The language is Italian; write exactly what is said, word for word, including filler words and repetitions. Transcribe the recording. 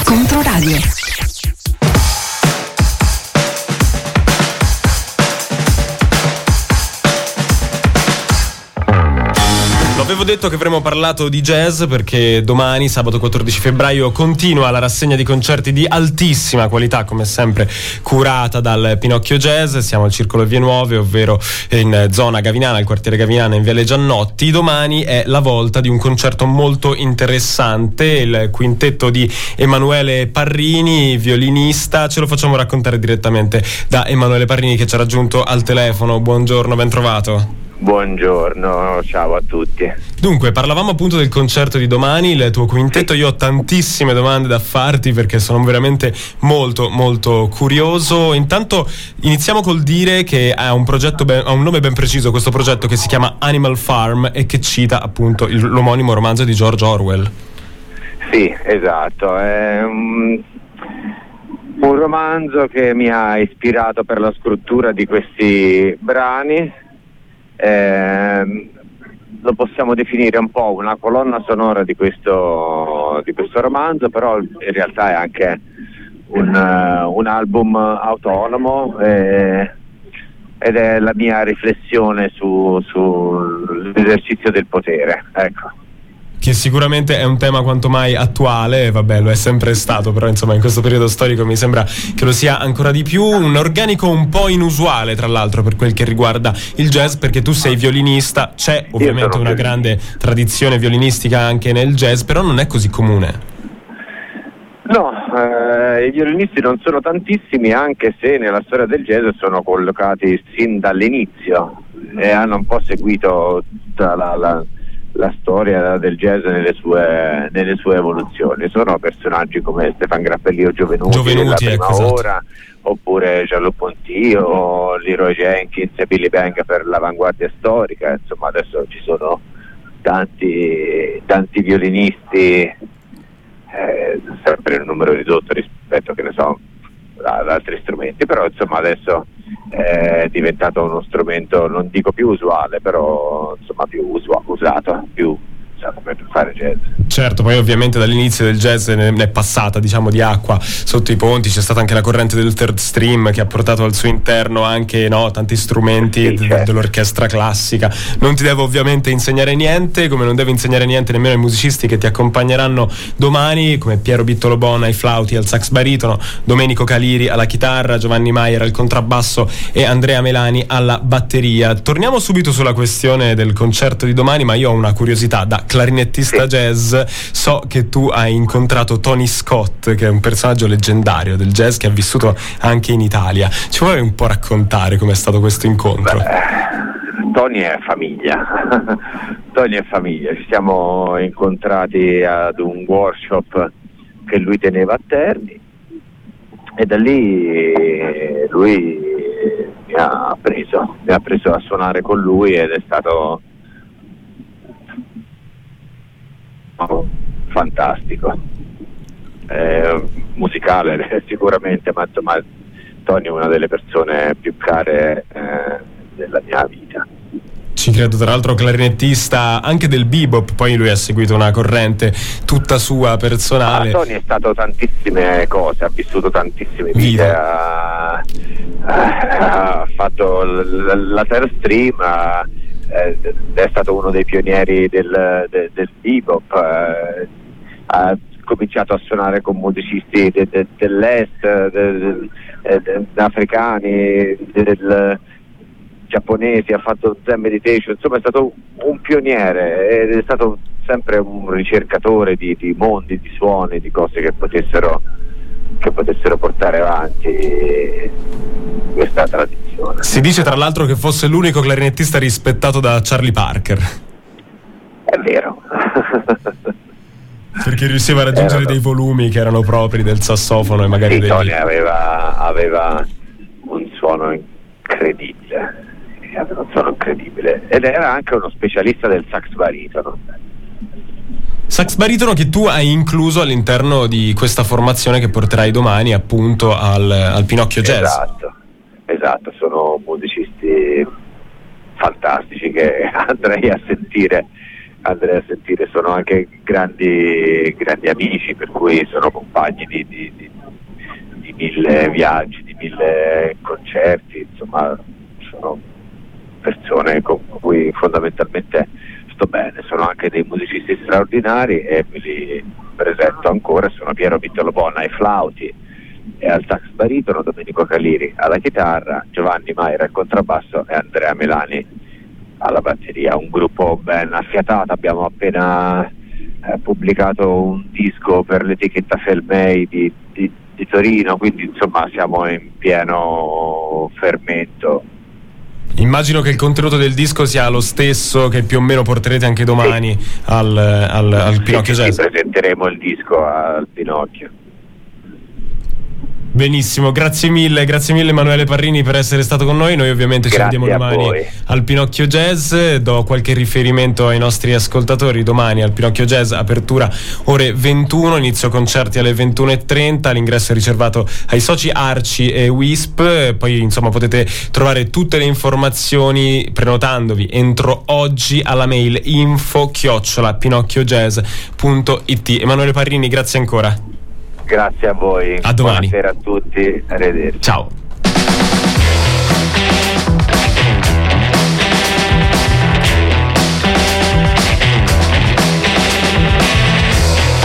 Controradio. Avevo detto che avremmo parlato di jazz perché domani, sabato quattordici febbraio, continua la rassegna di concerti di altissima qualità, come sempre curata dal Pinocchio Jazz. Siamo al Circolo Vie Nuove, ovvero in zona Gavinana, il quartiere Gavinana in Viale Giannotti. Domani è la volta di un concerto molto interessante, il quintetto di Emanuele Parrini, violinista. Ce lo facciamo raccontare direttamente da Emanuele Parrini, che ci ha raggiunto al telefono. Buongiorno, ben trovato. Buongiorno, ciao a tutti. Dunque, parlavamo appunto del concerto di domani, il tuo quintetto. Io ho tantissime domande da farti perché sono veramente molto molto curioso. Intanto iniziamo col dire che ha un progetto ben, ha un nome ben preciso, questo progetto, che si chiama Animal Farm e che cita appunto il, l'omonimo romanzo di George Orwell. Sì, esatto, è un, un romanzo che mi ha ispirato per la scrittura di questi brani. Eh, lo possiamo definire un po' una colonna sonora di questo, di questo romanzo, però in realtà è anche un, uh, un album autonomo eh, ed è la mia riflessione su, sull'esercizio del potere, ecco. Che sicuramente è un tema quanto mai attuale, vabbè, lo è sempre stato, però insomma in questo periodo storico mi sembra che lo sia ancora di più. Un organico un po' inusuale, tra l'altro, per quel che riguarda il jazz, perché tu sei violinista, c'è ovviamente una grande tradizione violinistica anche nel jazz, però non è così comune. No, eh, i violinisti non sono tantissimi, anche se nella storia del jazz sono collocati sin dall'inizio e hanno un po' seguito tutta la... la la storia del jazz nelle sue, nelle sue evoluzioni. Sono personaggi come Stefan Grappelli o Giovenuti, Giovenuti della prima ecco, esatto. ora, oppure Gianluca Ponty o Leroy Jenkins e Billy Bang per l'avanguardia storica. Insomma, adesso ci sono tanti tanti violinisti, eh, sempre in un numero ridotto rispetto, che ne so, ad altri strumenti, però insomma adesso è diventato uno strumento, non dico più usuale, però insomma più usu- usato, più usato per fare jazz. Certo, poi ovviamente dall'inizio del jazz ne è passata, diciamo, di acqua sotto i ponti. C'è stata anche la corrente del third stream che ha portato al suo interno anche, no, tanti strumenti sì, certo. d- dell'orchestra classica. Non ti devo ovviamente insegnare niente, come non devo insegnare niente nemmeno ai musicisti che ti accompagneranno domani, come Piero Bittolo Bona ai flauti, al sax baritono, Domenico Caliri alla chitarra, Giovanni Maier al contrabbasso e Andrea Melani alla batteria. Torniamo subito sulla questione del concerto di domani, ma io ho una curiosità. Da clarinettista sì. jazz, so che tu hai incontrato Tony Scott, che è un personaggio leggendario del jazz che ha vissuto anche in Italia. Ci vuoi un po' raccontare com'è stato questo incontro? Beh, Tony è famiglia. Tony è famiglia. Ci siamo incontrati ad un workshop che lui teneva a Terni e da lì lui mi ha preso, mi ha preso a suonare con lui ed è stato fantastico, eh, musicale sicuramente, ma insomma Tony è una delle persone più care eh, della mia vita. Ci credo, tra l'altro clarinettista anche del bebop, poi lui ha seguito una corrente tutta sua personale. Ah, Tony è stato tantissime cose, ha vissuto tantissime vite, ha, ha fatto l- la third stream, ha, eh, è stato uno dei pionieri del, del, del bebop, eh, ha cominciato a suonare con musicisti de, de, dell'est, de, de, de, africani, del giapponesi, ha fatto Zen Meditation, insomma è stato un pioniere ed è stato sempre un ricercatore di, di mondi, di suoni, di cose che potessero che potessero portare avanti questa tradizione. Si dice tra l'altro che fosse l'unico clarinettista rispettato da Charlie Parker. È vero. Perché riusciva a raggiungere erano... dei volumi che erano propri del sassofono e magari sì, degli... Tony aveva, aveva un suono incredibile, aveva un suono incredibile ed era anche uno specialista del sax baritono. Sax baritono che tu hai incluso all'interno di questa formazione che porterai domani appunto al, al Pinocchio Jazz. Esatto, esatto, sono musicisti fantastici che andrei a sentire Andrea a sentire, sono anche grandi, grandi amici, per cui sono compagni di, di, di, di mille viaggi, di mille concerti, insomma sono persone con cui fondamentalmente sto bene, sono anche dei musicisti straordinari e me li presento ancora. Sono Piero Vitellobona ai flauti e al sax baritono, Domenico Caliri alla chitarra, Giovanni Maira al contrabbasso e Andrea Melani alla batteria. Un gruppo ben affiatato, abbiamo appena eh, pubblicato un disco per l'etichetta Felmei di, di, di Torino, quindi insomma siamo in pieno fermento. Immagino che il contenuto del disco sia lo stesso che più o meno porterete anche domani sì. al, al, al Pinocchio sì, Jazz. Sì, presenteremo il disco al Pinocchio. Benissimo, grazie mille, grazie mille Emanuele Parrini per essere stato con noi. Noi ovviamente grazie ci vediamo domani al Pinocchio Jazz. Do qualche riferimento ai nostri ascoltatori: domani al Pinocchio Jazz, apertura ore ventuno, inizio concerti alle ventuno e trenta, l'ingresso è riservato ai soci Arci e Wisp. Poi insomma potete trovare tutte le informazioni prenotandovi entro oggi alla mail info chiocciola pinocchiojazz punto it. Emanuele Parrini, grazie ancora. Grazie a voi. A domani. Buonasera a tutti. Arrivederci. Ciao.